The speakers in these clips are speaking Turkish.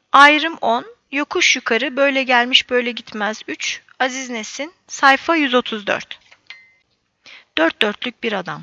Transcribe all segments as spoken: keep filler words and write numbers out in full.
Ayrım on, yokuş yukarı böyle gelmiş böyle gitmez üç, Aziz Nesin, sayfa yüz otuz dört. Dört dörtlük bir adam.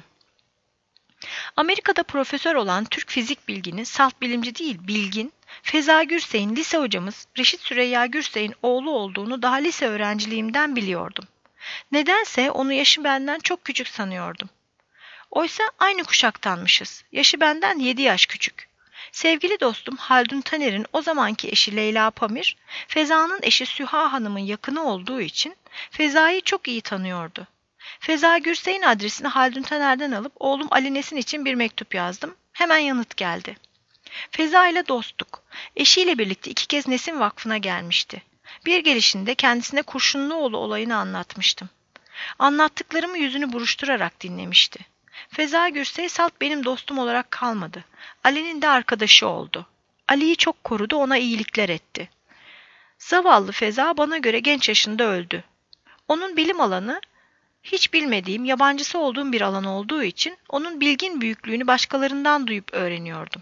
Amerika'da profesör olan Türk fizik bilgini, salt bilimci değil bilgin, Feza Gürsey'in lise hocamız Reşit Süreyya Gürsey'in oğlu olduğunu daha lise öğrenciliğimden biliyordum. Nedense onu yaşı benden çok küçük sanıyordum. Oysa aynı kuşaktanmışız. Yaşı benden yedi yaş küçük. Sevgili dostum Haldun Taner'in o zamanki eşi Leyla Pamir, Feza'nın eşi Süha Hanım'ın yakını olduğu için Feza'yı çok iyi tanıyordu. Feza Gürsey'in adresini Haldun Taner'den alıp oğlum Ali Nesin için bir mektup yazdım. Hemen yanıt geldi. Feza ile dostluk. Eşiyle birlikte iki kez Nesin Vakfı'na gelmişti. Bir gelişinde kendisine Kurşunluoğlu olayını anlatmıştım. Anlattıklarımı yüzünü buruşturarak dinlemişti. Feza Gürsey salt benim dostum olarak kalmadı. Ali'nin de arkadaşı oldu. Ali'yi çok korudu, ona iyilikler etti. Zavallı Feza bana göre genç yaşında öldü. Onun bilim alanı hiç bilmediğim, yabancısı olduğum bir alan olduğu için onun bilgin büyüklüğünü başkalarından duyup öğreniyordum.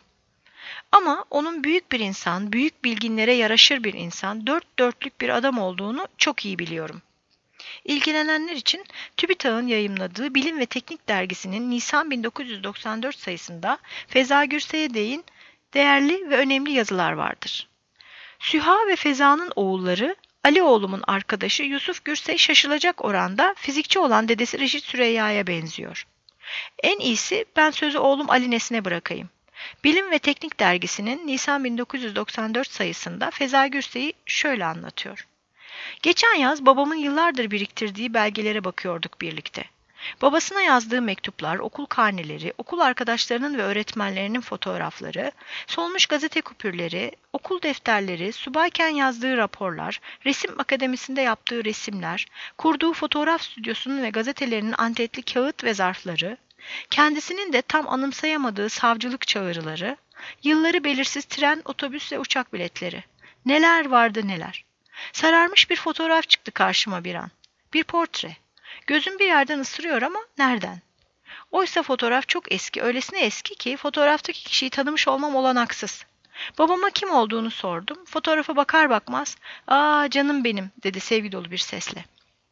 Ama onun büyük bir insan, büyük bilginlere yaraşır bir insan, dört dörtlük bir adam olduğunu çok iyi biliyorum. İlgilenenler için TÜBİTAK'ın yayımladığı Bilim ve Teknik dergisinin Nisan bin dokuz yüz doksan dört sayısında Feza Gürsey'e değin değerli ve önemli yazılar vardır. Süha ve Feza'nın oğulları, Ali oğlumun arkadaşı Yusuf Gürsey şaşılacak oranda fizikçi olan dedesi Reşit Süreyya'ya benziyor. En iyisi ben sözü oğlum Ali Nesin'e bırakayım. Bilim ve Teknik dergisinin Nisan bin dokuz yüz doksan dört sayısında Feza Gürsey'i şöyle anlatıyor. Geçen yaz babamın yıllardır biriktirdiği belgelere bakıyorduk birlikte. Babasına yazdığı mektuplar, okul karneleri, okul arkadaşlarının ve öğretmenlerinin fotoğrafları, solmuş gazete kupürleri, okul defterleri, subayken yazdığı raporlar, resim akademisinde yaptığı resimler, kurduğu fotoğraf stüdyosunun ve gazetelerinin antetli kağıt ve zarfları, kendisinin de tam anımsayamadığı savcılık çağrıları, yılları belirsiz tren, otobüs ve uçak biletleri. Neler vardı neler. Sararmış bir fotoğraf çıktı karşıma bir an. Bir portre. Gözüm bir yerden ısırıyor ama nereden? Oysa fotoğraf çok eski, öylesine eski ki fotoğraftaki kişiyi tanımış olmam olanaksız. Babama kim olduğunu sordum. Fotoğrafa bakar bakmaz, "Aa canım benim," dedi sevgi dolu bir sesle.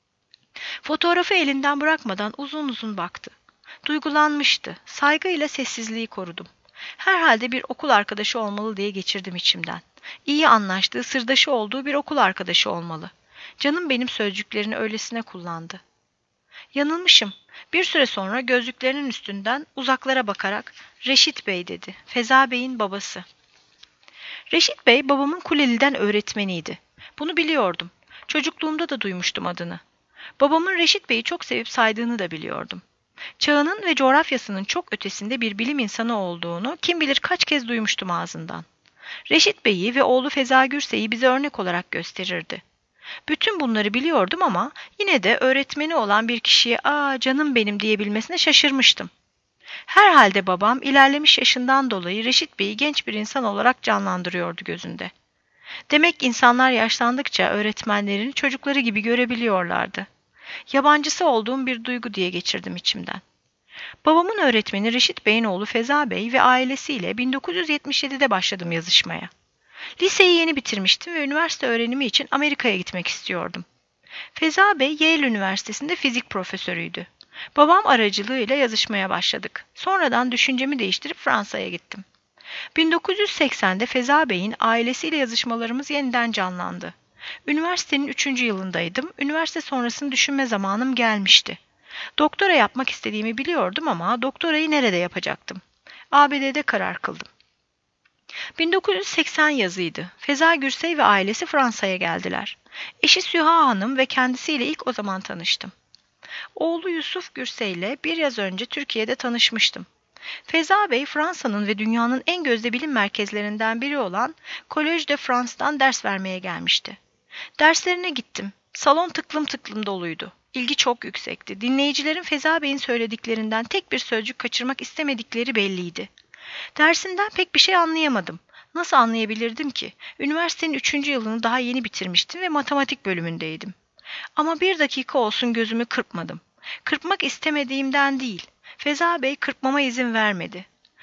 Fotoğrafı elinden bırakmadan uzun uzun baktı. Duygulanmıştı. Saygıyla sessizliği korudum. Herhalde bir okul arkadaşı olmalı diye geçirdim içimden. İyi anlaştığı, sırdaşı olduğu bir okul arkadaşı olmalı. Canım benim sözcüklerini öylesine kullandı. Yanılmışım. Bir süre sonra gözlüklerinin üstünden uzaklara bakarak "Reşit Bey," dedi. Feza Bey'in babası. Reşit Bey babamın Kuleli'den öğretmeniydi. Bunu biliyordum. Çocukluğumda da duymuştum adını. Babamın Reşit Bey'i çok sevip saydığını da biliyordum. Çağının ve coğrafyasının çok ötesinde bir bilim insanı olduğunu kim bilir kaç kez duymuştum ağzından. Reşit Bey'i ve oğlu Feza Gürsey'i bize örnek olarak gösterirdi. Bütün bunları biliyordum ama yine de öğretmeni olan bir kişiye "Aa canım benim," diyebilmesine şaşırmıştım. Herhalde babam ilerlemiş yaşından dolayı Reşit Bey'i genç bir insan olarak canlandırıyordu gözünde. Demek insanlar yaşlandıkça öğretmenlerini çocukları gibi görebiliyorlardı. Yabancısı olduğum bir duygu diye geçirdim içimden. Babamın öğretmeni Reşit Bey'in oğlu Feza Bey ve ailesiyle bin dokuz yüz yetmiş yedide başladım yazışmaya. Liseyi yeni bitirmiştim ve üniversite öğrenimi için Amerika'ya gitmek istiyordum. Feza Bey Yale Üniversitesi'nde fizik profesörüydü. Babam aracılığıyla yazışmaya başladık. Sonradan düşüncemi değiştirip Fransa'ya gittim. bin dokuz yüz seksende Feza Bey'in ailesiyle yazışmalarımız yeniden canlandı. Üniversitenin üçüncü yılındaydım. Üniversite sonrasını düşünme zamanım gelmişti. Doktora yapmak istediğimi biliyordum ama doktorayı nerede yapacaktım? A B D'de karar kıldım. bin dokuz yüz seksen yazıydı. Feza Gürsey ve ailesi Fransa'ya geldiler. Eşi Süha Hanım ve kendisiyle ilk o zaman tanıştım. Oğlu Yusuf Gürsey ile bir yaz önce Türkiye'de tanışmıştım. Feza Bey, Fransa'nın ve dünyanın en gözde bilim merkezlerinden biri olan Collège de France'dan ders vermeye gelmişti. Derslerine gittim. Salon tıklım tıklım doluydu. İlgi çok yüksekti. Dinleyicilerin Feza Bey'in söylediklerinden tek bir sözcük kaçırmak istemedikleri belliydi. Dersinden pek bir şey anlayamadım. Nasıl anlayabilirdim ki? Üniversitenin üçüncü yılını daha yeni bitirmiştim ve matematik bölümündeydim. Ama bir dakika olsun gözümü kırpmadım. Kırpmak istemediğimden değil. Feza Bey kırpmama izin vermedi.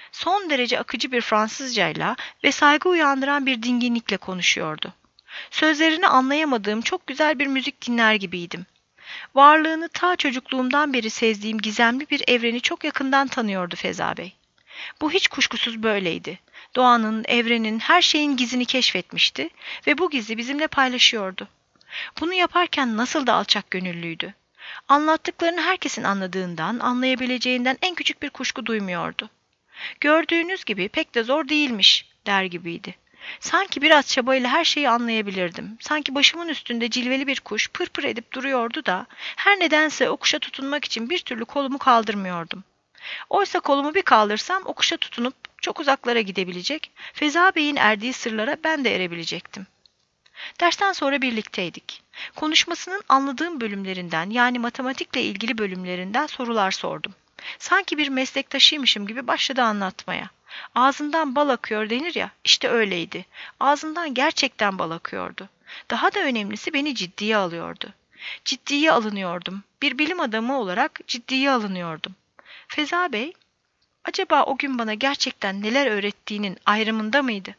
Son derece akıcı bir Fransızcayla ve saygı uyandıran bir dinginlikle konuşuyordu. Sözlerini anlayamadığım çok güzel bir müzik dinler gibiydim. Varlığını ta çocukluğumdan beri sezdiğim gizemli bir evreni çok yakından tanıyordu Feza Bey. Bu hiç kuşkusuz böyleydi. Doğanın, evrenin, her şeyin gizini keşfetmişti ve bu gizi bizimle paylaşıyordu. Bunu yaparken nasıl da alçak gönüllüydü. Anlattıklarını herkesin anladığından, anlayabileceğinden en küçük bir kuşku duymuyordu. Gördüğünüz gibi pek de zor değilmiş der gibiydi. Sanki biraz çabayla her şeyi anlayabilirdim. Sanki başımın üstünde cilveli bir kuş pır pır edip duruyordu da her nedense o kuşa tutunmak için bir türlü kolumu kaldırmıyordum. Oysa kolumu bir kaldırsam o kuşa tutunup çok uzaklara gidebilecek, Feza Bey'in erdiği sırlara ben de erebilecektim. Dersten sonra birlikteydik. Konuşmasının anladığım bölümlerinden yani matematikle ilgili bölümlerinden sorular sordum. Sanki bir meslektaşıymışım gibi başladı anlatmaya. Ağzından bal akıyor denir ya, işte öyleydi. Ağzından gerçekten bal akıyordu. Daha da önemlisi beni ciddiye alıyordu. Ciddiye alınıyordum. Bir bilim adamı olarak ciddiye alınıyordum. Feza Bey, acaba o gün bana gerçekten neler öğrettiğinin ayrımında mıydı?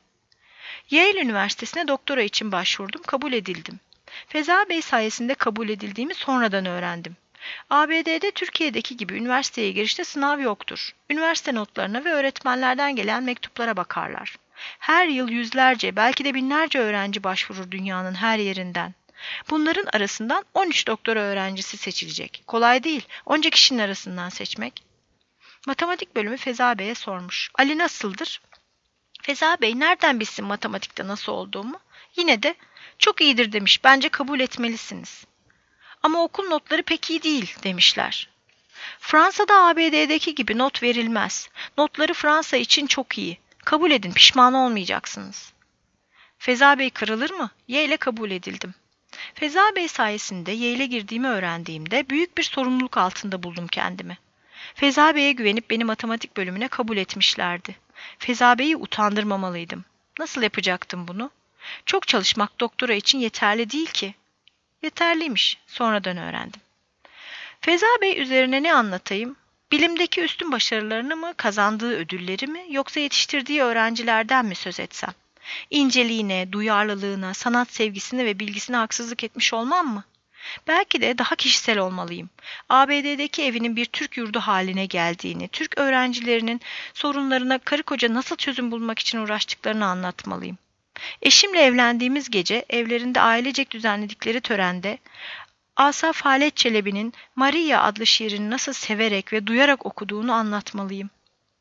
Yale Üniversitesi'ne doktora için başvurdum, kabul edildim. Feza Bey sayesinde kabul edildiğimi sonradan öğrendim. A B D'de Türkiye'deki gibi üniversiteye girişte sınav yoktur. Üniversite notlarına ve öğretmenlerden gelen mektuplara bakarlar. Her yıl yüzlerce, belki de binlerce öğrenci başvurur dünyanın her yerinden. Bunların arasından on üç doktora öğrencisi seçilecek. Kolay değil, onca kişinin arasından seçmek. Matematik bölümü Feza Bey'e sormuş. Ali nasıldır? Feza Bey nereden bilsin matematikte nasıl olduğumu? Yine de çok iyidir demiş. Bence kabul etmelisiniz. Ama okul notları pek iyi değil demişler. Fransa'da A B D'deki gibi not verilmez. Notları Fransa için çok iyi. Kabul edin, pişman olmayacaksınız. Feza Bey kırılır mı? Yale'e kabul edildim. Feza Bey sayesinde Yale'e girdiğimi öğrendiğimde büyük bir sorumluluk altında buldum kendimi. Feza Bey'e güvenip beni matematik bölümüne kabul etmişlerdi. Feza Bey'i utandırmamalıydım. Nasıl yapacaktım bunu? Çok çalışmak doktora için yeterli değil ki. Yeterliymiş, sonradan öğrendim. Feza Bey üzerine ne anlatayım? Bilimdeki üstün başarılarını mı, kazandığı ödülleri mi, yoksa yetiştirdiği öğrencilerden mi söz etsem? İnceliğine, duyarlılığına, sanat sevgisine ve bilgisine haksızlık etmiş olmam mı? Belki de daha kişisel olmalıyım. A B D'deki evinin bir Türk yurdu haline geldiğini, Türk öğrencilerinin sorunlarına karı koca nasıl çözüm bulmak için uğraştıklarını anlatmalıyım. Eşimle evlendiğimiz gece evlerinde ailecek düzenledikleri törende Asaf Halet Çelebi'nin Maria adlı şiirini nasıl severek ve duyarak okuduğunu anlatmalıyım.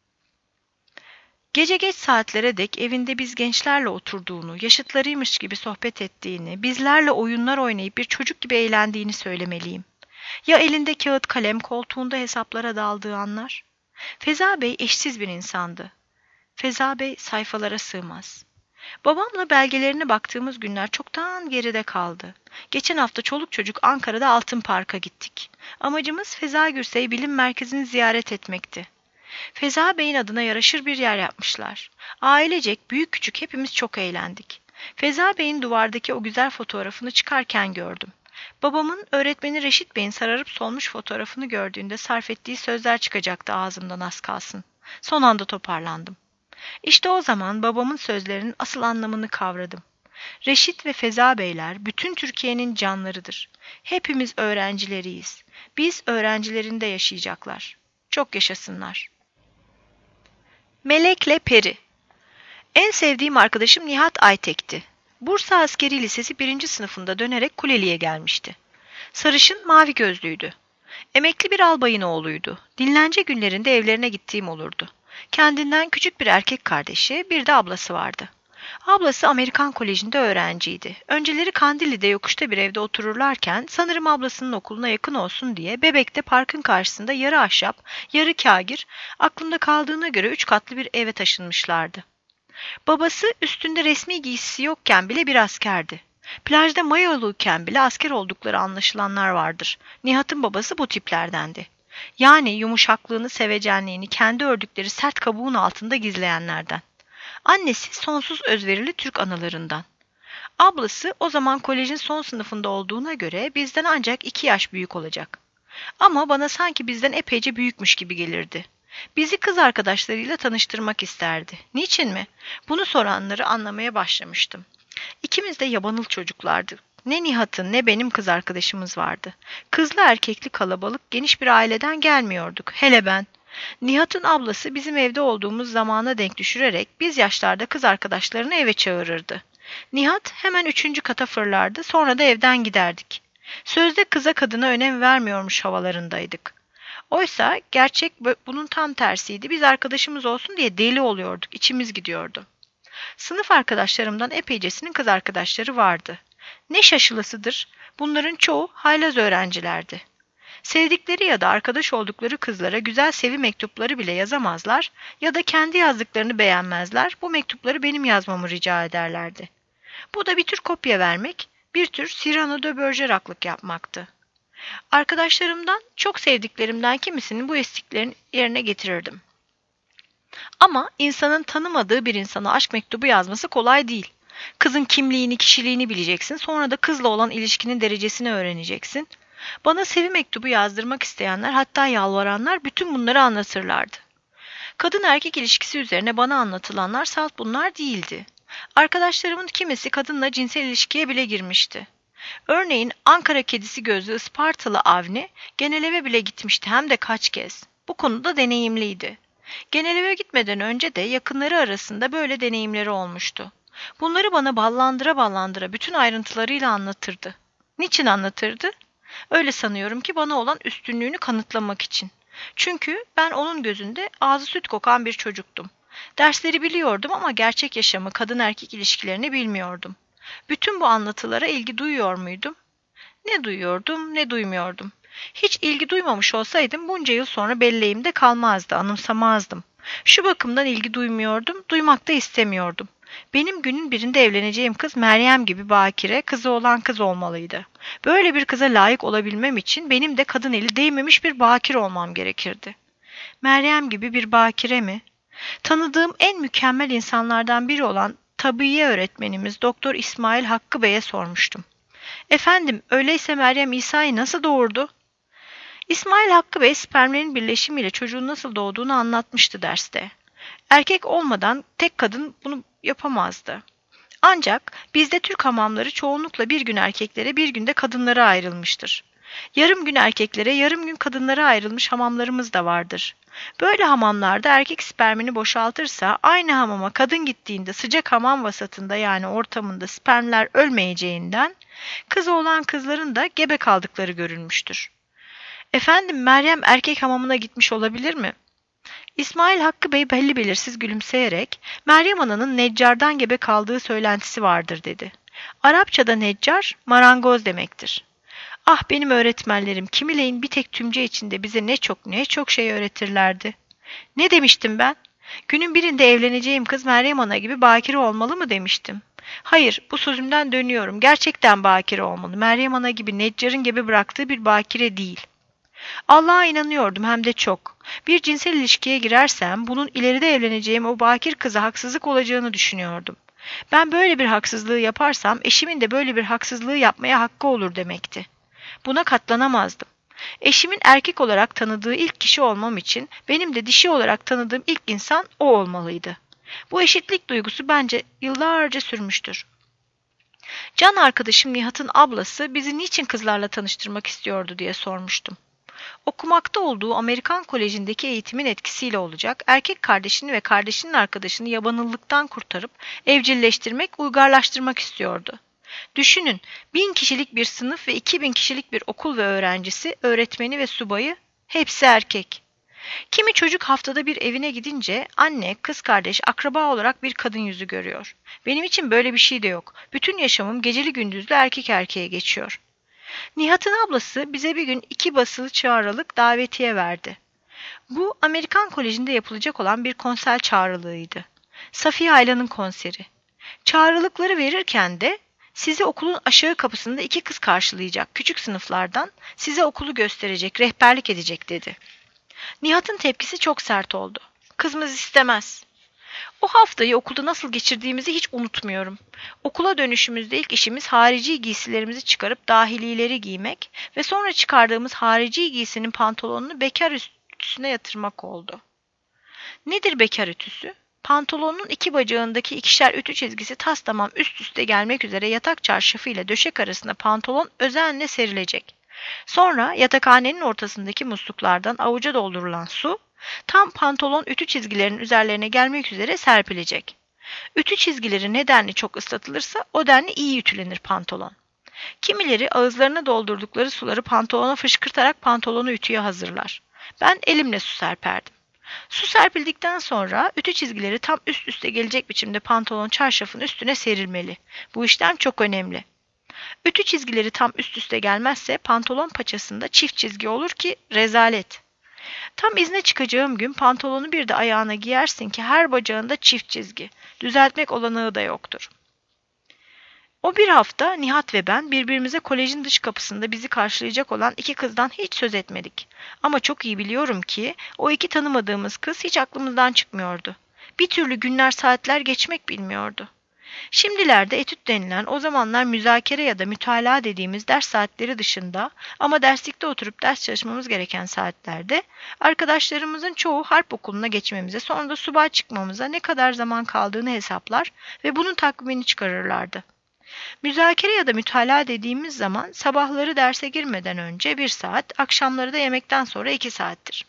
Gece geç saatlere dek evinde biz gençlerle oturduğunu, yaşıtlarıymış gibi sohbet ettiğini, bizlerle oyunlar oynayıp bir çocuk gibi eğlendiğini söylemeliyim. Ya elinde kağıt kalem koltuğunda hesaplara daldığı anlar? Feza Bey eşsiz bir insandı. Feza Bey sayfalara sığmaz. Babamla belgelerine baktığımız günler çoktan geride kaldı. Geçen hafta çoluk çocuk Ankara'da Altın Park'a gittik. Amacımız Feza Gürsey Bilim Merkezi'ni ziyaret etmekti. Feza Bey'in adına yaraşır bir yer yapmışlar. Ailecek büyük küçük hepimiz çok eğlendik. Feza Bey'in duvardaki o güzel fotoğrafını çıkarken gördüm. Babamın öğretmeni Reşit Bey'in sararıp solmuş fotoğrafını gördüğünde sarf ettiği sözler çıkacaktı ağzımdan az kalsın. Son anda toparlandım. İşte o zaman babamın sözlerinin asıl anlamını kavradım. Reşit ve Feza Beyler bütün Türkiye'nin canlarıdır. Hepimiz öğrencileriyiz. Biz öğrencilerinde yaşayacaklar. Çok yaşasınlar. Melek'le Peri. En sevdiğim arkadaşım Nihat Aytek'ti. Bursa Askeri Lisesi birinci sınıfında dönerek Kuleli'ye gelmişti. Sarışın, mavi gözlüydü. Emekli bir albayın oğluydu. Dinlence günlerinde evlerine gittiğim olurdu. Kendinden küçük bir erkek kardeşi, bir de ablası vardı. Ablası Amerikan Koleji'nde öğrenciydi. Önceleri Kandilli'de yokuşta bir evde otururlarken sanırım ablasının okuluna yakın olsun diye Bebek'te parkın karşısında yarı ahşap, yarı kâgir, aklımda kaldığına göre üç katlı bir eve taşınmışlardı. Babası üstünde resmi giysisi yokken bile bir askerdi. Plajda mayoluyken bile asker oldukları anlaşılanlar vardır. Nihat'ın babası bu tiplerdendi. Yani yumuşaklığını, sevecenliğini kendi ördükleri sert kabuğun altında gizleyenlerden. Annesi sonsuz özverili Türk analarından. Ablası o zaman kolejin son sınıfında olduğuna göre bizden ancak iki yaş büyük olacak. Ama bana sanki bizden epeyce büyükmüş gibi gelirdi. Bizi kız arkadaşlarıyla tanıştırmak isterdi. Niçin mi? Bunu soranları anlamaya başlamıştım. İkimiz de yabanıl çocuklardık. Ne Nihat'ın ne benim kız arkadaşımız vardı. Kızlı erkekli kalabalık geniş bir aileden gelmiyorduk. Hele ben. Nihat'ın ablası bizim evde olduğumuz zamana denk düşürerek biz yaşlarda kız arkadaşlarını eve çağırırdı. Nihat hemen üçüncü kata fırlardı, sonra da evden giderdik. Sözde kıza kadına önem vermiyormuş havalarındaydık. Oysa gerçek bunun tam tersiydi. Biz arkadaşımız olsun diye deli oluyorduk, içimiz gidiyordu. Sınıf arkadaşlarımdan epeycesinin kız arkadaşları vardı. Ne şaşılısıdır, bunların çoğu haylaz öğrencilerdi. Sevdikleri ya da arkadaş oldukları kızlara güzel sevi mektupları bile yazamazlar ya da kendi yazdıklarını beğenmezler, bu mektupları benim yazmamı rica ederlerdi. Bu da bir tür kopya vermek, bir tür Cyrano de Bergerac'lık yapmaktı. Arkadaşlarımdan, çok sevdiklerimden kimisinin bu isteklerini yerine getirirdim. Ama insanın tanımadığı bir insana aşk mektubu yazması kolay değil. Kızın kimliğini, kişiliğini bileceksin, sonra da kızla olan ilişkinin derecesini öğreneceksin. Bana sevi mektubu yazdırmak isteyenler, hatta yalvaranlar bütün bunları anlatırlardı. Kadın erkek ilişkisi üzerine bana anlatılanlar salt bunlar değildi. Arkadaşlarımın kimisi kadınla cinsel ilişkiye bile girmişti. Örneğin Ankara kedisi gözlü Ispartalı Avni geneleve bile gitmişti, hem de kaç kez. Bu konuda deneyimliydi. Geneleve gitmeden önce de yakınları arasında böyle deneyimleri olmuştu. Bunları bana ballandıra ballandıra bütün ayrıntılarıyla anlatırdı. Niçin anlatırdı? Öyle sanıyorum ki bana olan üstünlüğünü kanıtlamak için. Çünkü ben onun gözünde ağzı süt kokan bir çocuktum. Dersleri biliyordum ama gerçek yaşamı, kadın erkek ilişkilerini bilmiyordum. Bütün bu anlatılara ilgi duyuyor muydum? Ne duyuyordum, ne duymuyordum. Hiç ilgi duymamış olsaydım bunca yıl sonra belleğimde kalmazdı, anımsamazdım. Şu bakımdan ilgi duymuyordum, duymak da istemiyordum. Benim günün birinde evleneceğim kız Meryem gibi bakire, kızı olan kız olmalıydı. Böyle bir kıza layık olabilmem için benim de kadın eli değmemiş bir bakire olmam gerekirdi. Meryem gibi bir bakire mi? Tanıdığım en mükemmel insanlardan biri olan tabiiye öğretmenimiz Doktor İsmail Hakkı Bey'e sormuştum. Efendim, öyleyse Meryem İsa'yı nasıl doğurdu? İsmail Hakkı Bey spermlerin birleşimiyle çocuğun nasıl doğduğunu anlatmıştı derste. Erkek olmadan tek kadın bunu yapamazdı. Ancak bizde Türk hamamları çoğunlukla bir gün erkeklere, bir gün de kadınlara ayrılmıştır. Yarım gün erkeklere, yarım gün kadınlara ayrılmış hamamlarımız da vardır. Böyle hamamlarda erkek spermini boşaltırsa aynı hamama kadın gittiğinde sıcak hamam vasatında, yani ortamında spermler ölmeyeceğinden kızı olan kızların da gebe kaldıkları görülmüştür. Efendim, Meryem erkek hamamına gitmiş olabilir mi? İsmail Hakkı Bey belli belirsiz gülümseyerek, Meryem Ana'nın Neccar'dan gebe kaldığı söylentisi vardır dedi. Arapçada Neccar, marangoz demektir. Ah, benim öğretmenlerim kimileyin bir tek tümce içinde bize ne çok ne çok şey öğretirlerdi. Ne demiştim ben? Günün birinde evleneceğim kız Meryem Ana gibi bakire olmalı mı demiştim. Hayır, bu sözümden dönüyorum. Gerçekten bakire olmalı. Meryem Ana gibi Neccar'ın gibi bıraktığı bir bakire değil. Allah'a inanıyordum, hem de çok. Bir cinsel ilişkiye girersem bunun ileride evleneceğim o bakir kıza haksızlık olacağını düşünüyordum. Ben böyle bir haksızlığı yaparsam eşimin de böyle bir haksızlığı yapmaya hakkı olur demekti. Buna katlanamazdım. Eşimin erkek olarak tanıdığı ilk kişi olmam için benim de dişi olarak tanıdığım ilk insan o olmalıydı. Bu eşitlik duygusu bence yıllarca sürmüştür. Can arkadaşım Nihat'ın ablası bizi niçin kızlarla tanıştırmak istiyordu diye sormuştum. Okumakta olduğu Amerikan Koleji'ndeki eğitimin etkisiyle olacak, erkek kardeşini ve kardeşinin arkadaşını yabanıllıktan kurtarıp evcilleştirmek, uygarlaştırmak istiyordu. Düşünün, bin kişilik bir sınıf ve iki bin kişilik bir okul ve öğrencisi, öğretmeni ve subayı, hepsi erkek. Kimi çocuk haftada bir evine gidince anne, kız kardeş, akraba olarak bir kadın yüzü görüyor. Benim için böyle bir şey de yok. Bütün yaşamım geceli gündüzlü erkek erkeğe geçiyor. Nihat'ın ablası bize bir gün iki basılı çağrılık davetiye verdi. Bu Amerikan Koleji'nde yapılacak olan bir konser çağrılığıydı. Safiye Aylan'ın konseri. Çağrılıkları verirken de sizi okulun aşağı kapısında iki kız karşılayacak, küçük sınıflardan, size okulu gösterecek, rehberlik edecek dedi. Nihat'ın tepkisi çok sert oldu. Kızımız istemez. O haftayı okulda nasıl geçirdiğimizi hiç unutmuyorum. Okula dönüşümüzde ilk işimiz harici giysilerimizi çıkarıp dahilileri giymek ve sonra çıkardığımız harici giysinin pantolonunu bekar üstüne yatırmak oldu. Nedir bekar ütüsü? Pantolonun iki bacağındaki ikişer ütü çizgisi tastamam üst üste gelmek üzere yatak çarşafı ile döşek arasında pantolon özenle serilecek. Sonra yatakhanenin ortasındaki musluklardan avuca doldurulan su tam pantolon ütü çizgilerinin üzerlerine gelmek üzere serpilecek. Ütü çizgileri ne denli çok ıslatılırsa o denli iyi ütülenir pantolon. Kimileri ağızlarına doldurdukları suları pantolona fışkırtarak pantolonu ütüye hazırlar. Ben elimle su serperdim. Su serpildikten sonra ütü çizgileri tam üst üste gelecek biçimde pantolon çarşafın üstüne serilmeli. Bu işlem çok önemli. Ütü çizgileri tam üst üste gelmezse pantolon paçasında çift çizgi olur ki rezalet. Tam izne çıkacağım gün pantolonu bir de ayağına giyersin ki her bacağında çift çizgi. Düzeltmek olanağı da yoktur. O bir hafta Nihat ve ben birbirimize kolejin dış kapısında bizi karşılayacak olan iki kızdan hiç söz etmedik. Ama çok iyi biliyorum ki o iki tanımadığımız kız hiç aklımızdan çıkmıyordu. Bir türlü günler saatler geçmek bilmiyordu. Şimdilerde etüt denilen o zamanlar müzakere ya da mütalaa dediğimiz ders saatleri dışında ama derslikte oturup ders çalışmamız gereken saatlerde arkadaşlarımızın çoğu harp okuluna geçmemize sonra da subay çıkmamıza ne kadar zaman kaldığını hesaplar ve bunun takvimini çıkarırlardı. Müzakere ya da mütalaa dediğimiz zaman sabahları derse girmeden önce bir saat, akşamları da yemekten sonra iki saattir.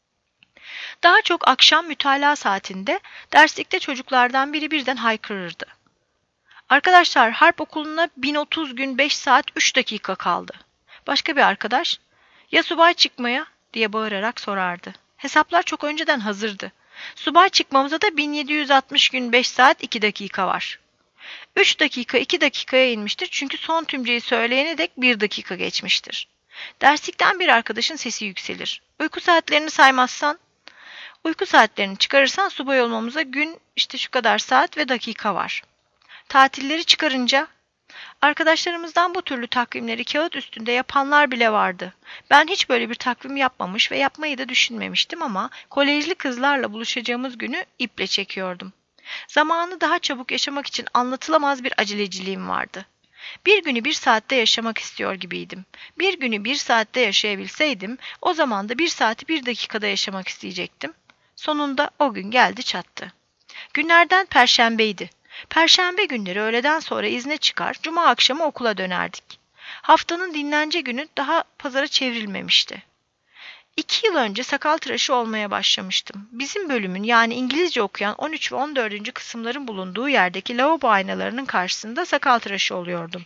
Daha çok akşam mütalaa saatinde derslikte çocuklardan biri birden haykırırdı. Arkadaşlar harp okuluna bin otuz gün beş saat üç dakika kaldı. Başka bir arkadaş, ya subay çıkmaya diye bağırarak sorardı. Hesaplar çok önceden hazırdı. Subay çıkmamıza da bin yedi yüz altmış gün beş saat iki dakika var. üç dakika iki dakikaya inmiştir çünkü son tümceyi söyleyene dek bir dakika geçmiştir. Derslikten bir arkadaşın sesi yükselir. Uyku saatlerini saymazsan, uyku saatlerini çıkarırsan subay olmamıza gün işte şu kadar saat ve dakika var. Tatilleri çıkarınca, arkadaşlarımızdan bu türlü takvimleri kağıt üstünde yapanlar bile vardı. Ben hiç böyle bir takvim yapmamış ve yapmayı da düşünmemiştim ama kolejli kızlarla buluşacağımız günü iple çekiyordum. Zamanı daha çabuk yaşamak için anlatılamaz bir aceleciliğim vardı. Bir günü bir saatte yaşamak istiyor gibiydim. Bir günü bir saatte yaşayabilseydim, o zaman da bir saati bir dakikada yaşamak isteyecektim. Sonunda o gün geldi çattı. Günlerden perşembeydi. Perşembe günleri öğleden sonra izne çıkar, cuma akşamı okula dönerdik. Haftanın dinlence günü daha pazara çevrilmemişti. İki yıl önce sakal tıraşı olmaya başlamıştım. Bizim bölümün yani İngilizce okuyan on üç ve on dördüncü kısımların bulunduğu yerdeki lavabo aynalarının karşısında sakal tıraşı oluyordum.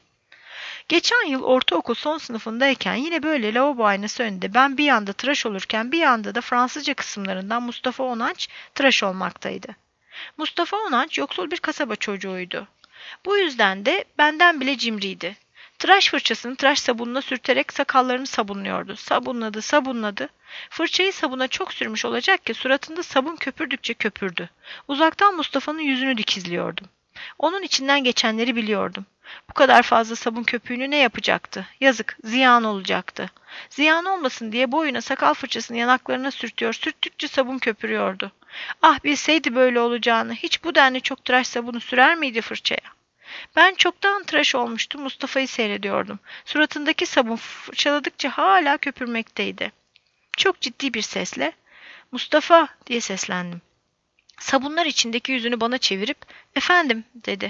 Geçen yıl ortaokul son sınıfındayken yine böyle lavabo aynası önünde ben bir yanda tıraş olurken bir yanda da Fransızca kısımlarından Mustafa Onanç tıraş olmaktaydı. Mustafa Onanç yoksul bir kasaba çocuğuydu. Bu yüzden de benden bile cimriydi. Tıraş fırçasını tıraş sabununa sürterek sakallarını sabunluyordu. Sabunladı, sabunladı. Fırçayı sabuna çok sürmüş olacak ki suratında sabun köpürdükçe köpürdü. Uzaktan Mustafa'nın yüzünü dikizliyordum. Onun içinden geçenleri biliyordum. Bu kadar fazla sabun köpüğünü ne yapacaktı? Yazık, ziyan olacaktı. Ziyan olmasın diye boyuna sakal fırçasını yanaklarına sürtüyor, sürttükçe sabun köpürüyordu. Ah bilseydi böyle olacağını, hiç bu denli çok tıraş sabunu sürer miydi fırçaya? Ben çoktan tıraş olmuştum, Mustafa'yı seyrediyordum. Suratındaki sabun fırçaladıkça hala köpürmekteydi. Çok ciddi bir sesle, "Mustafa!" diye seslendim. Sabunlar içindeki yüzünü bana çevirip, "Efendim?" dedi.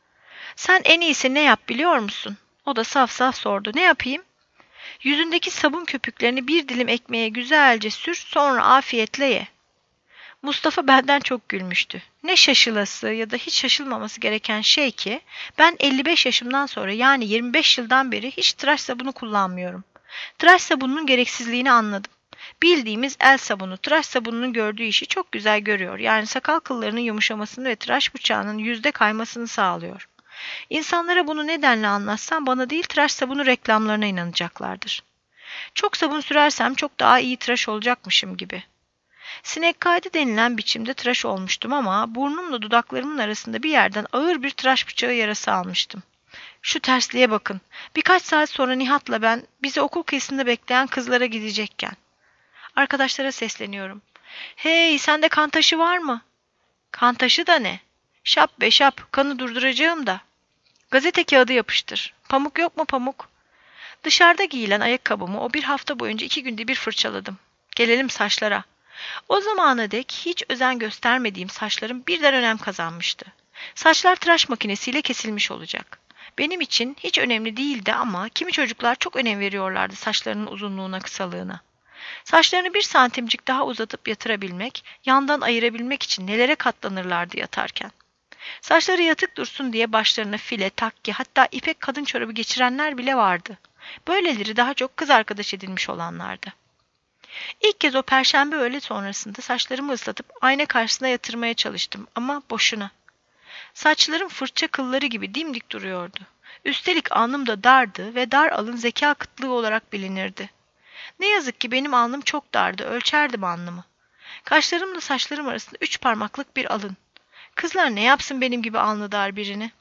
"Sen en iyisi ne yap biliyor musun?" O da saf saf sordu. "Ne yapayım?" "Yüzündeki sabun köpüklerini bir dilim ekmeğe güzelce sür, sonra afiyetle ye." Mustafa benden çok gülmüştü. Ne şaşılası ya da hiç şaşılmaması gereken şey ki ben elli beş yaşımdan sonra yani yirmi beş yıldan beri hiç tıraş sabunu kullanmıyorum. Tıraş sabununun gereksizliğini anladım. Bildiğimiz el sabunu tıraş sabununun gördüğü işi çok güzel görüyor. Yani sakal kıllarının yumuşamasını ve tıraş bıçağının yüzde kaymasını sağlıyor. İnsanlara bunu nedenle anlatsam bana değil tıraş sabunu reklamlarına inanacaklardır. Çok sabun sürersem çok daha iyi tıraş olacakmışım gibi. Sinek kaydı denilen biçimde tıraş olmuştum ama burnumla dudaklarımın arasında bir yerden ağır bir tıraş bıçağı yarası almıştım. Şu tersliğe bakın. Birkaç saat sonra Nihat'la ben bizi okul kıyısında bekleyen kızlara gidecekken. Arkadaşlara sesleniyorum. "Hey, sende kan taşı var mı?" "Kan taşı da ne?" "Şap be şap, kanı durduracağım da." "Gazete kağıdı yapıştır. Pamuk yok mu pamuk?" Dışarıda giyilen ayakkabımı o bir hafta boyunca iki günde bir fırçaladım. Gelelim saçlara. O zamana dek hiç özen göstermediğim saçlarım birden önem kazanmıştı. Saçlar tıraş makinesiyle kesilmiş olacak. Benim için hiç önemli değildi ama kimi çocuklar çok önem veriyorlardı saçlarının uzunluğuna, kısalığına. Saçlarını bir santimcik daha uzatıp yatırabilmek, yandan ayırabilmek için nelere katlanırlardı yatarken. Saçları yatık dursun diye başlarına file, takki, hatta ipek kadın çorabı geçirenler bile vardı. Böyleleri daha çok kız arkadaş edinmiş olanlardı. İlk kez o perşembe öğle sonrasında saçlarımı ıslatıp ayna karşısına yatırmaya çalıştım ama boşuna. Saçlarım fırça kılları gibi dimdik duruyordu. Üstelik alnım da dardı ve dar alın zeka kıtlığı olarak bilinirdi. Ne yazık ki benim alnım çok dardı, ölçerdim alnımı. Kaşlarımla saçlarım arasında üç parmaklık bir alın. Kızlar ne yapsın benim gibi alnı dar birini?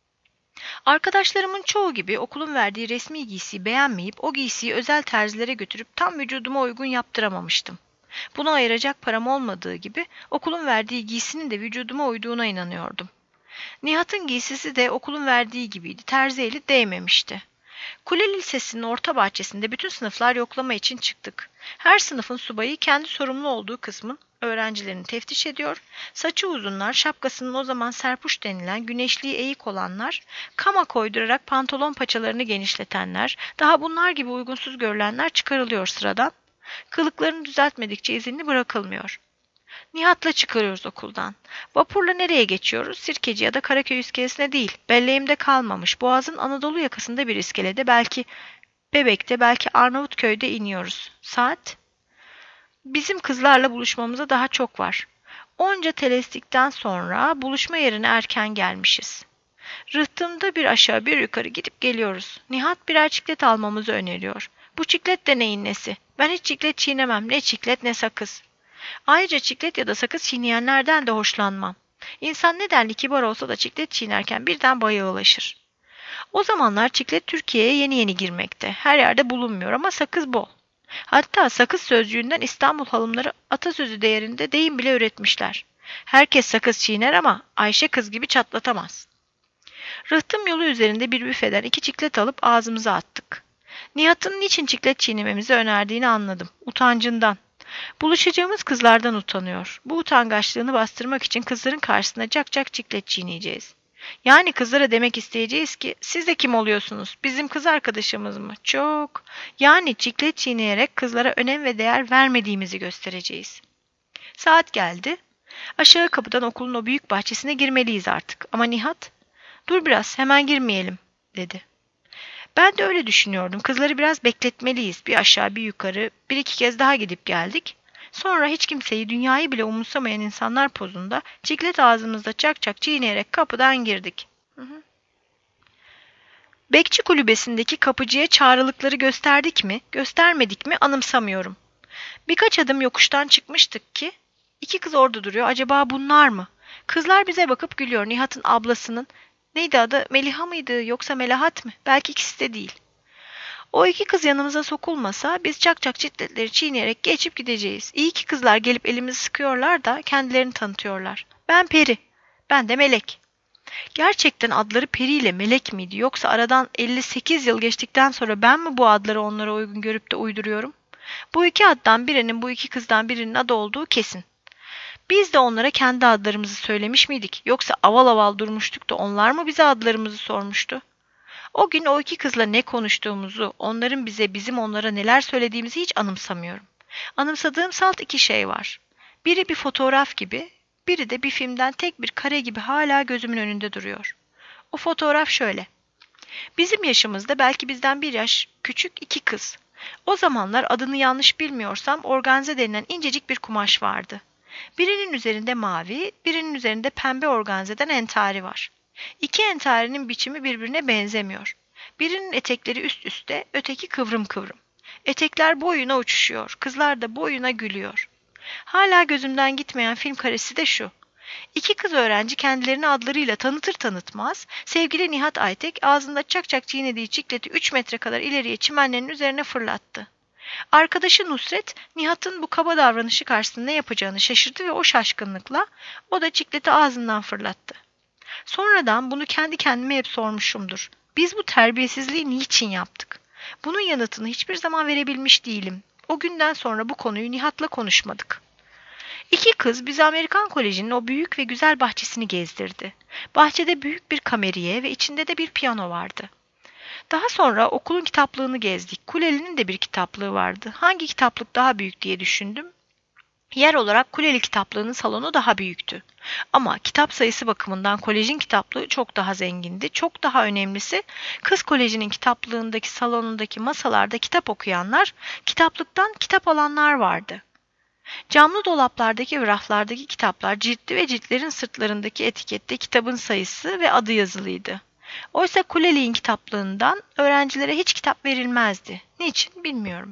Arkadaşlarımın çoğu gibi okulun verdiği resmi giysiyi beğenmeyip o giysiyi özel terzilere götürüp tam vücuduma uygun yaptıramamıştım. Buna ayıracak param olmadığı gibi okulun verdiği giysinin de vücuduma uyduğuna inanıyordum. Nihat'ın giysisi de okulun verdiği gibiydi, terzi eli değmemişti. Kule Lisesi'nin orta bahçesinde bütün sınıflar yoklama için çıktık. Her sınıfın subayı kendi sorumlu olduğu kısmın öğrencilerini teftiş ediyor, saçı uzunlar, şapkasının o zaman serpuş denilen güneşliği eğik olanlar, kama koydurarak pantolon paçalarını genişletenler, daha bunlar gibi uygunsuz görülenler çıkarılıyor sıradan. Kılıklarını düzeltmedikçe izinli bırakılmıyor. Nihat'la çıkarıyoruz okuldan. Vapurla nereye geçiyoruz? Sirkeci ya da Karaköy iskelesine değil. Belleğimde kalmamış. Boğaz'ın Anadolu yakasında bir iskelede, belki Bebek'te, belki Arnavutköy'de iniyoruz. Saat? Bizim kızlarla buluşmamıza daha çok var. Onca telestikten sonra buluşma yerine erken gelmişiz. Rıhtımda bir aşağı bir yukarı gidip geliyoruz. Nihat birer çiklet almamızı öneriyor. Bu çiklet de neyin nesi? Ben hiç çiklet çiğnemem. Ne çiklet ne sakız. Ayrıca çiklet ya da sakız çiğneyenlerden de hoşlanmam. İnsan ne denli kibar olsa da çiklet çiğnerken birden bayağılaşır. O zamanlar çiklet Türkiye'ye yeni yeni girmekte. Her yerde bulunmuyor ama sakız bol. Hatta sakız sözcüğünden İstanbul halımları atasözü değerinde deyim bile üretmişler. Herkes sakız çiğner ama Ayşe kız gibi çatlatamaz. Rıhtım yolu üzerinde bir büfeden iki çiklet alıp ağzımıza attık. Nihat'ın niçin çiklet çiğnememizi önerdiğini anladım. Utancından. Buluşacağımız kızlardan utanıyor. Bu utangaçlığını bastırmak için kızların karşısında cak cak çiklet çiğneyeceğiz. Yani kızlara demek isteyeceğiz ki siz de kim oluyorsunuz? Bizim kız arkadaşımız mı? Çok. Yani çiklet çiğneyerek kızlara önem ve değer vermediğimizi göstereceğiz. Saat geldi. Aşağı kapıdan okulun o büyük bahçesine girmeliyiz artık. Ama Nihat, dur biraz hemen girmeyelim dedi. Ben de öyle düşünüyordum. Kızları biraz bekletmeliyiz. Bir aşağı bir yukarı bir iki kez daha gidip geldik. Sonra hiç kimseyi, dünyayı bile umursamayan insanlar pozunda çiklet ağzımızda çak çak çiğneyerek kapıdan girdik. Hı hı. Bekçi kulübesindeki kapıcıya çağrılıkları gösterdik mi, göstermedik mi anımsamıyorum. Birkaç adım yokuştan çıkmıştık ki iki kız orada duruyor. Acaba bunlar mı? Kızlar bize bakıp gülüyor. Nihat'ın ablasının, neydi adı, Meliha mıydı yoksa Melahat mı? Belki ikisi de değil. O iki kız yanımıza sokulmasa biz çak çak çitletleri çiğneyerek geçip gideceğiz. İyi ki kızlar gelip elimizi sıkıyorlar da kendilerini tanıtıyorlar. Ben Peri, ben de Melek. Gerçekten adları Peri ile Melek miydi, yoksa aradan elli sekiz yıl geçtikten sonra ben mi bu adları onlara uygun görüp de uyduruyorum? Bu iki addan birinin bu iki kızdan birinin adı olduğu kesin. Biz de onlara kendi adlarımızı söylemiş miydik? Yoksa aval aval durmuştuk da onlar mı bize adlarımızı sormuştu? O gün o iki kızla ne konuştuğumuzu, onların bize, bizim onlara neler söylediğimizi hiç anımsamıyorum. Anımsadığım salt iki şey var. Biri bir fotoğraf gibi, biri de bir filmden tek bir kare gibi hala gözümün önünde duruyor. O fotoğraf şöyle. Bizim yaşımızda, belki bizden bir yaş küçük iki kız. O zamanlar adını yanlış bilmiyorsam organze denilen incecik bir kumaş vardı. Birinin üzerinde mavi, birinin üzerinde pembe organzeden entari var. İki entarinin biçimi birbirine benzemiyor. Birinin etekleri üst üste, öteki kıvrım kıvrım. Etekler boyuna uçuşuyor, kızlar da boyuna gülüyor. Hala gözümden gitmeyen film karesi de şu. İki kız öğrenci kendilerini adlarıyla tanıtır tanıtmaz, sevgili Nihat Aytek ağzında çak çak çiğnediği çikleti üç metre kadar ileriye çimenlerin üzerine fırlattı. Arkadaşı Nusret, Nihat'ın bu kaba davranışı karşısında ne yapacağını şaşırdı ve o şaşkınlıkla o da çikleti ağzından fırlattı. Sonradan bunu kendi kendime hep sormuşumdur. Biz bu terbiyesizliği niçin yaptık? Bunun yanıtını hiçbir zaman verebilmiş değilim. O günden sonra bu konuyu Nihat'la konuşmadık. İki kız bizi Amerikan Koleji'nin o büyük ve güzel bahçesini gezdirdi. Bahçede büyük bir kameriye ve içinde de bir piyano vardı. Daha sonra okulun kitaplığını gezdik. Kuleli'nin de bir kitaplığı vardı. Hangi kitaplık daha büyük diye düşündüm. Yer olarak Kuleli kitaplığının salonu daha büyüktü. Ama kitap sayısı bakımından kolejin kitaplığı çok daha zengindi. Çok daha önemlisi kız kolejinin kitaplığındaki salonundaki masalarda kitap okuyanlar, kitaplıktan kitap alanlar vardı. Camlı dolaplardaki ve raflardaki kitaplar ciltli ve ciltlerin sırtlarındaki etikette kitabın sayısı ve adı yazılıydı. Oysa Kuleli'nin kitaplığından öğrencilere hiç kitap verilmezdi. Niçin bilmiyorum.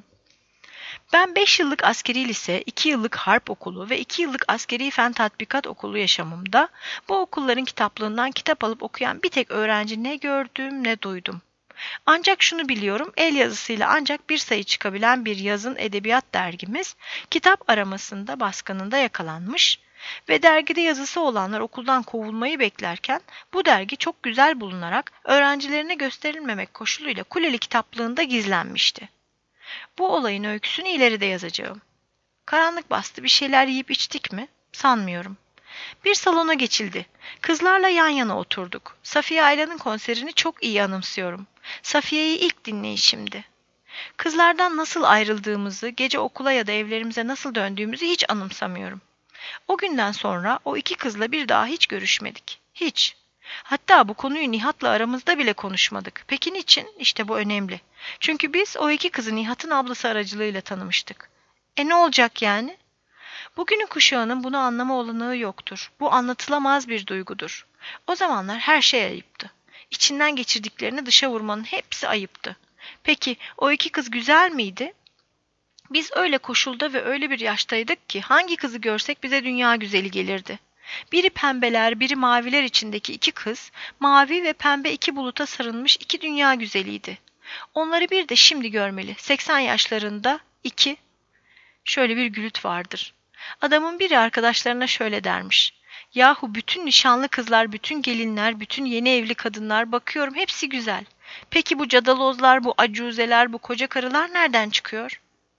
Ben beş yıllık askeri lise, iki yıllık harp okulu ve iki yıllık askeri fen tatbikat okulu yaşamımda bu okulların kitaplığından kitap alıp okuyan bir tek öğrenci ne gördüm ne duydum. Ancak şunu biliyorum, el yazısıyla ancak bir sayı çıkabilen bir yazın edebiyat dergimiz kitap aramasında baskınında yakalanmış ve dergide yazısı olanlar okuldan kovulmayı beklerken bu dergi çok güzel bulunarak öğrencilerine gösterilmemek koşuluyla Kuleli kitaplığında gizlenmişti. Bu olayın öyküsünü ileride yazacağım. Karanlık bastı, bir şeyler yiyip içtik mi? Sanmıyorum. Bir salona geçildi. Kızlarla yan yana oturduk. Safiye Ayla'nın konserini çok iyi anımsıyorum. Safiye'yi ilk dinleyişimdi. Kızlardan nasıl ayrıldığımızı, gece okula ya da evlerimize nasıl döndüğümüzü hiç anımsamıyorum. O günden sonra o iki kızla bir daha hiç görüşmedik. Hiç. Hatta bu konuyu Nihat'la aramızda bile konuşmadık. Peki niçin? İşte bu önemli. Çünkü biz o iki kızı Nihat'ın ablası aracılığıyla tanımıştık. E ne olacak yani? Bugünün kuşağının bunu anlama olanağı yoktur. Bu anlatılamaz bir duygudur. O zamanlar her şey ayıptı. İçinden geçirdiklerini dışa vurmanın hepsi ayıptı. Peki o iki kız güzel miydi? Biz öyle koşulda ve öyle bir yaştaydık ki hangi kızı görsek bize dünya güzeli gelirdi. Biri pembeler, biri maviler içindeki iki kız, mavi ve pembe iki buluta sarılmış iki dünya güzeliydi. Onları bir de şimdi görmeli. seksen yaşlarında iki. Şöyle bir gülüt vardır. Adamın biri arkadaşlarına şöyle dermiş. Yahu bütün nişanlı kızlar, bütün gelinler, bütün yeni evli kadınlar bakıyorum hepsi güzel. Peki bu cadalozlar, bu acuzeler, bu koca karılar nereden çıkıyor?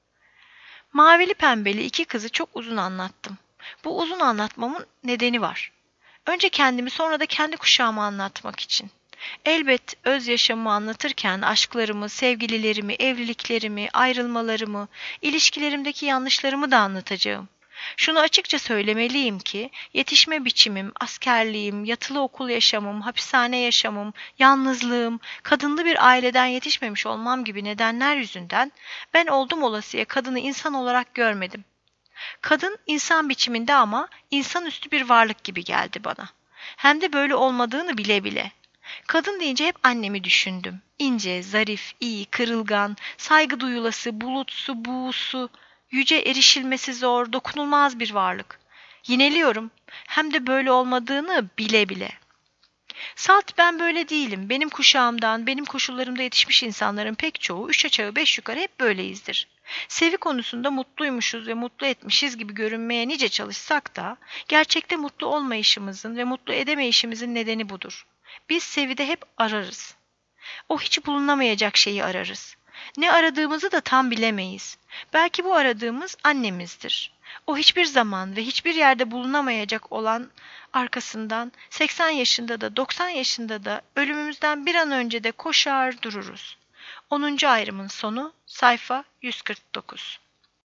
Mavili pembeli iki kızı çok uzun anlattım. Bu uzun anlatmamın nedeni var. Önce kendimi sonra da kendi kuşağımı anlatmak için. Elbet öz yaşamımı anlatırken aşklarımı, sevgililerimi, evliliklerimi, ayrılmalarımı, ilişkilerimdeki yanlışlarımı da anlatacağım. Şunu açıkça söylemeliyim ki yetişme biçimim, askerliğim, yatılı okul yaşamım, hapishane yaşamım, yalnızlığım, kadınlı bir aileden yetişmemiş olmam gibi nedenler yüzünden ben oldum olasıya kadını insan olarak görmedim. Kadın insan biçiminde ama insanüstü bir varlık gibi geldi bana. Hem de böyle olmadığını bile bile. Kadın deyince hep annemi düşündüm. İnce, zarif, iyi, kırılgan, saygı duyulası, bulutsu, buğusu, yüce erişilmesi zor, dokunulmaz bir varlık. Yineliyorum. Hem de böyle olmadığını bile bile. Salt ben böyle değilim. Benim kuşağımdan, benim koşullarımda yetişmiş insanların pek çoğu üç aşağı beş yukarı hep böyleyizdir. Sevi konusunda mutluymuşuz ve mutlu etmişiz gibi görünmeye nice çalışsak da gerçekte mutlu olmayışımızın ve mutlu edemeyişimizin nedeni budur. Biz sevide hep ararız. O hiç bulunamayacak şeyi ararız. Ne aradığımızı da tam bilemeyiz. Belki bu aradığımız annemizdir. O hiçbir zaman ve hiçbir yerde bulunamayacak olan arkasından seksen yaşında da doksan yaşında da ölümümüzden bir an önce de koşar dururuz. onuncu ayrımın sonu sayfa yüz kırk dokuz.